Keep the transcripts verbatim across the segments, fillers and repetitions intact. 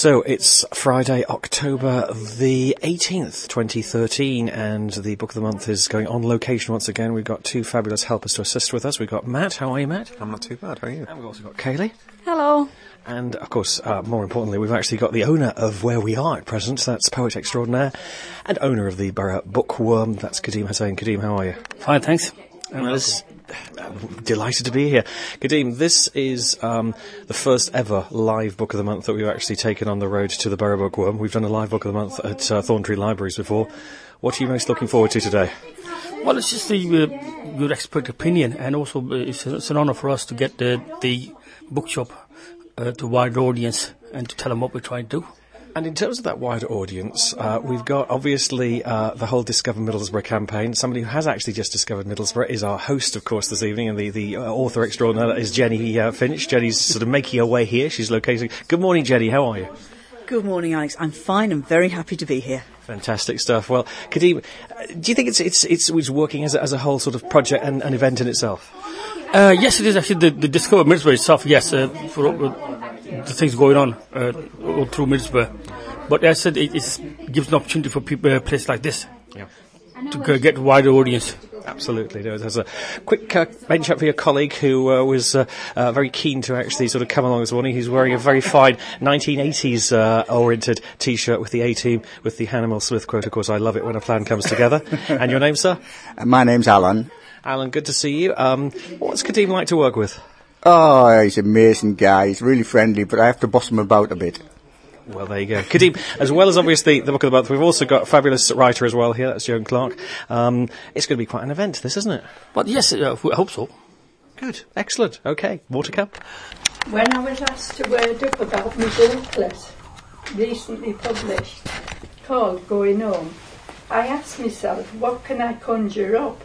So it's Friday, October the eighteenth, twenty thirteen, and the Book of the Month is going on location once again. We've got two fabulous helpers to assist with us. We've got Matt. How are you, Matt? I'm not too bad. How are you? And we've also got Kaylee. Hello. And, of course, uh, more importantly, we've actually got the owner of where we are at present. That's Poet Extraordinaire and owner of the Borough Bookworm. That's Kadeem Hussain. Kadeem, how are you? Fine, thanks. Well, this, uh, delighted to be here. Kadeem, this is um, the first ever live Book of the Month that we've actually taken on the road to the Borough Bookworm. We've done a live Book of the Month at uh, Thorntree Libraries before. What are you most looking forward to today? Well, it's just the, uh, your expert opinion, and also uh, it's, it's an honour for us to get the, the bookshop uh, to a wider audience and to tell them what we're trying to do. And in terms of that wider audience, uh, we've got, obviously, uh, the whole Discover Middlesbrough campaign. Somebody who has actually just discovered Middlesbrough is our host, of course, this evening, and the, the uh, author extraordinaire is Jenny uh, Finch. Jenny's sort of making her way here. She's located... Good morning, Jenny. How are you? Good morning, Alex. I'm fine and very happy to be here. Fantastic stuff. Well, Kadeem, uh, do you think it's it's it's, it's working as a, as a whole sort of project and an event in itself? Uh, yes, it is actually. The, the Discover Middlesbrough itself, yes, uh, for uh, the things going on uh, all through Middlesbrough. But as I said, it it's, gives an opportunity for people, a uh, place like this, yeah, to uh, get a wider audience. Absolutely. There's a quick uh, mention for your colleague who uh, was uh, uh, very keen to actually sort of come along this morning. He's wearing a very fine nineteen eighties uh, oriented T-shirt with the A-Team, with the Hannibal Smith quote. Of course, I love it when a plan comes together. And your name, sir? Uh, my name's Alan. Alan, good to see you. Um, what's Kadeem like to work with? Oh, he's an amazing guy. He's really friendly, but I have to boss him about a bit. Well, there you go. Kadeem, as well as obviously the Book of the Month, we've also got a fabulous writer as well here. That's Joan Clark. Um, it's going to be quite an event, this, isn't it? But yes, uh, I hope so. Good. Excellent. OK. More to come. When I was asked to word up about my booklet, recently published, called Going Home, I asked myself, what can I conjure up?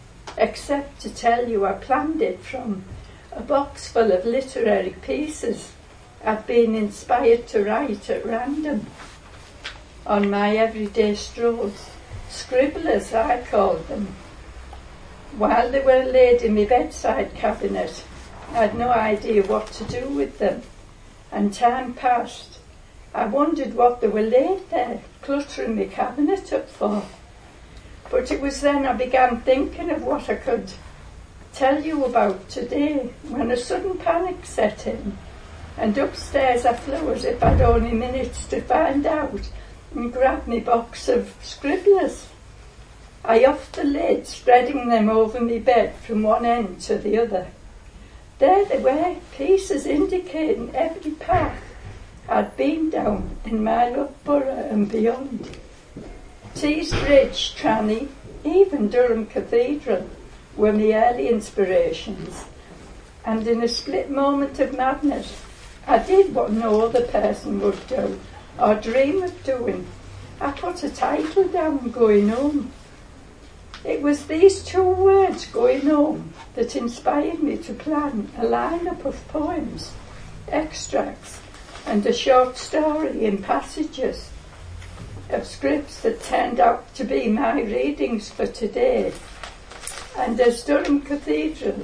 Except to tell you I planned it from a box full of literary pieces I've been inspired to write at random on my everyday strolls, scribblers I called them. While they were laid in my bedside cabinet, I had no idea what to do with them, and time passed. I wondered what they were laid there, cluttering my cabinet up for. But it was then I began thinking of what I could tell you about today, when a sudden panic set in. And upstairs I flew as if I'd only minutes to find out and grabbed my box of scribblers. I offed the lid, spreading them over my bed from one end to the other. There they were, pieces indicating every path I'd been down in my Loughborough and beyond. Tees Bridge, Tranny, even Durham Cathedral were my early inspirations. And in a split moment of madness, I did what no other person would do, or dream of doing. I put a title down, Going Home. It was these two words, Going Home, that inspired me to plan a lineup of poems, extracts, and a short story in passages of scripts that turned out to be my readings for today. And as Durham Cathedral,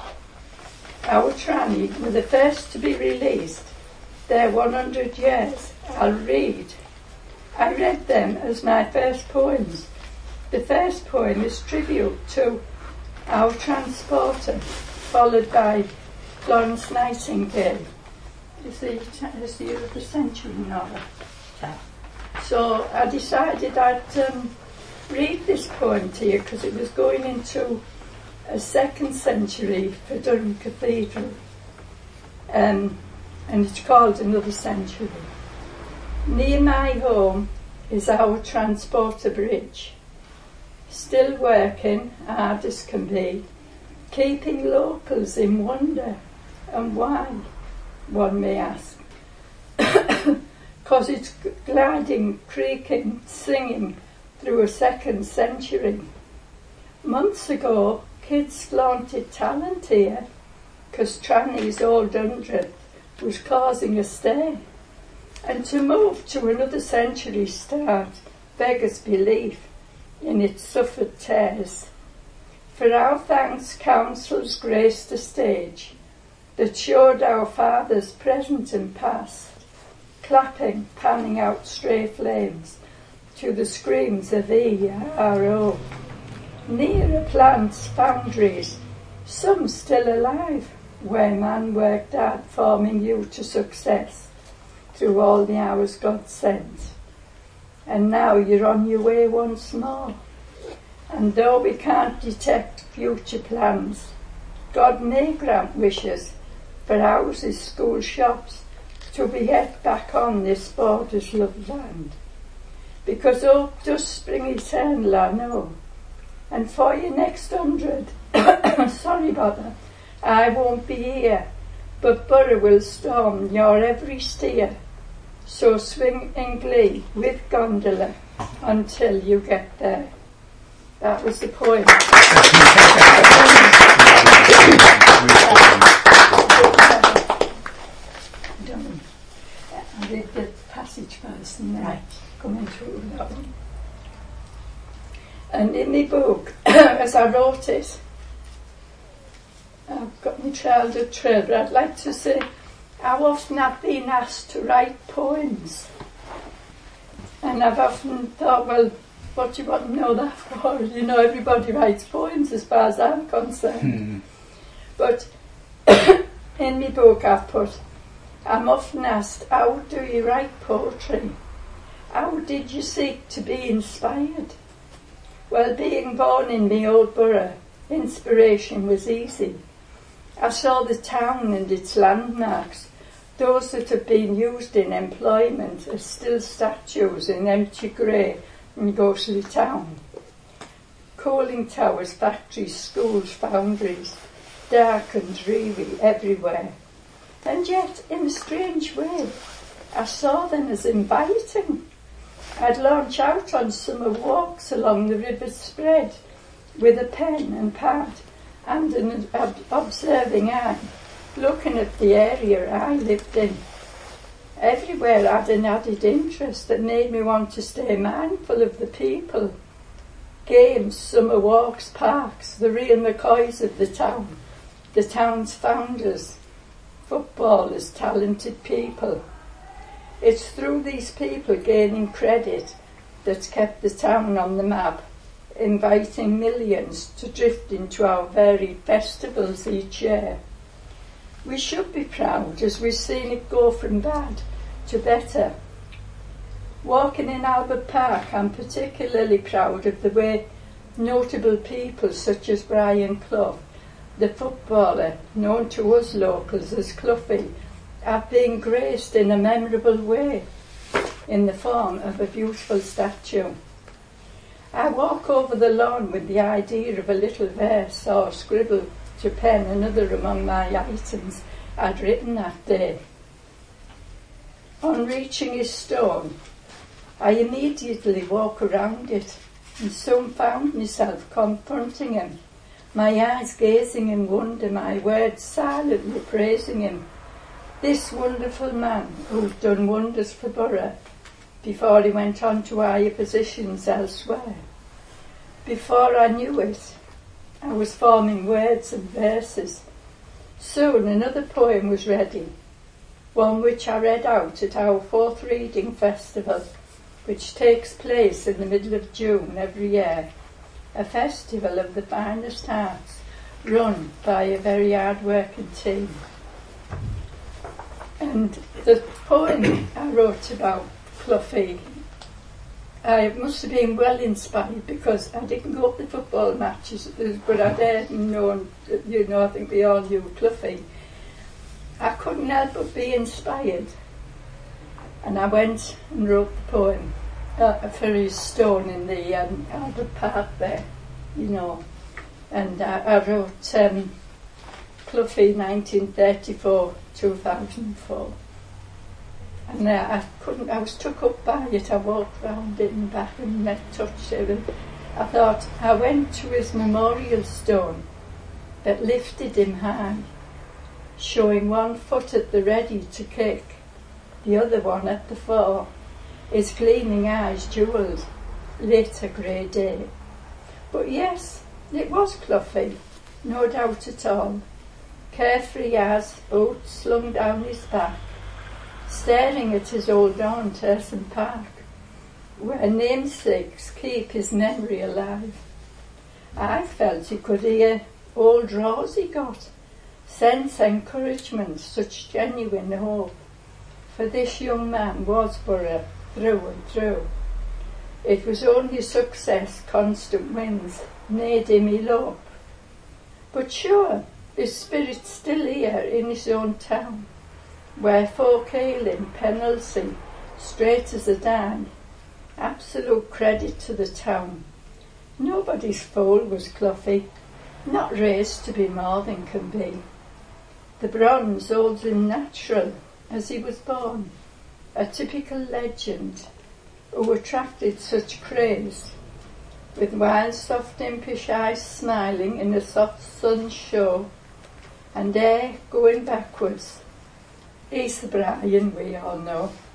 our tranny, were the first to be released, their one hundred years, I'll read. I read them as my first poems. The first poem is tribute to Our Transporter, followed by Florence Nightingale. It's the, it's the year of the century novel. So I decided I'd um, read this poem to you because it was going into a second century for Durham Cathedral, um, and it's called Another Century. Near my home is our transporter bridge, still working hard as can be, keeping locals in wonder. And why, one may ask? Because it's gliding, creaking, singing through a second century. Months ago, kids flaunted talent here because Tranny's old hundredth was causing a stir. And to move to another century start beggars belief in its suffered tears. For our thanks councils graced the stage that showed our fathers present and past, clapping, panning out stray flames to the screams of E R O. Nearer plants foundries, some still alive, where man worked hard forming you to success through all the hours God sent. And now you're on your way once more. And though we can't detect future plans, God may grant wishes for houses, school, shops, to be yet back on this border's loved land. Because hope does spring eternal, I know. And for your next hundred, sorry about that, I won't be here, but Borough will storm your every steer. So swing in glee with gondola until you get there. That was the poem. I read the passage first and then I come into that one. And in my book, as I wrote it, I've got my childhood trail, but I'd like to say how often I've been asked to write poems. And I've often thought, well, what do you want to know that for? You know, everybody writes poems as far as I'm concerned. But in my book I've put, I'm often asked, how do you write poetry? How did you seek to be inspired? Well, being born in the old borough, inspiration was easy. I saw the town and its landmarks, those that have been used in employment as still statues in empty grey and ghostly town. Cooling towers, factories, schools, foundries, dark and dreary everywhere. And yet, in a strange way, I saw them as inviting. I'd launch out on summer walks along the river's spread with a pen and pad and an ob- observing eye, looking at the area I lived in. Everywhere had an added interest that made me want to stay mindful of the people. Games, summer walks, parks, the real McCoys of the town, the town's founders, footballers, talented people. It's through these people gaining credit that's kept the town on the map, inviting millions to drift into our varied festivals each year. We should be proud as we've seen it go from bad to better. Walking in Albert Park, I'm particularly proud of the way notable people such as Brian Clough, the footballer known to us locals as Cloughie, have been graced in a memorable way in the form of a beautiful statue. I walk over the lawn with the idea of a little verse or scribble to pen another among my items I'd written that day. On reaching his stone, I immediately walk around it and soon found myself confronting him, my eyes gazing in wonder, my words silently praising him. This wonderful man who'd done wonders for Borough before he went on to higher positions elsewhere. Before I knew it, I was forming words and verses. Soon another poem was ready, one which I read out at our fourth reading festival, which takes place in the middle of June every year, a festival of the finest arts run by a very hard-working team. And the poem I wrote about Cloughie, I must have been well inspired because I didn't go to the football matches, but I'd heard and known, you know, I think we all knew Cloughie. I couldn't help but be inspired. And I went and wrote the poem uh, for his stone in the um, Albert Park there, you know. And I, I wrote um, Cloughie nineteen thirty-four to two thousand four. And uh, I couldn't, I was took up by it. I walked round it and back and met, touched it. And I thought, I went to his memorial stone that lifted him high, showing one foot at the ready to kick, the other one at the fall, his gleaming eyes jewelled, lit a grey day. But yes, it was Cloughie, no doubt at all, carefree as, boots slung down his back, staring at his old aunt, Essen Park, where namesakes keep his memory alive. I felt he could hear old Rosie got, sense encouragement, such genuine hope. For this young man was Borough through and through. It was only success, constant wins, made him elope. But sure, his spirit's still here in his own town, where folk hail him Penalty, straight as a dime. Absolute credit to the town. Nobody's foal was Cloughie, not raised to be more than can be. The bronze holds him natural as he was born, a typical legend who attracted such praise, with wild soft impish eyes smiling in a soft sun's show, and hair going backwards. He's the Brian we all know.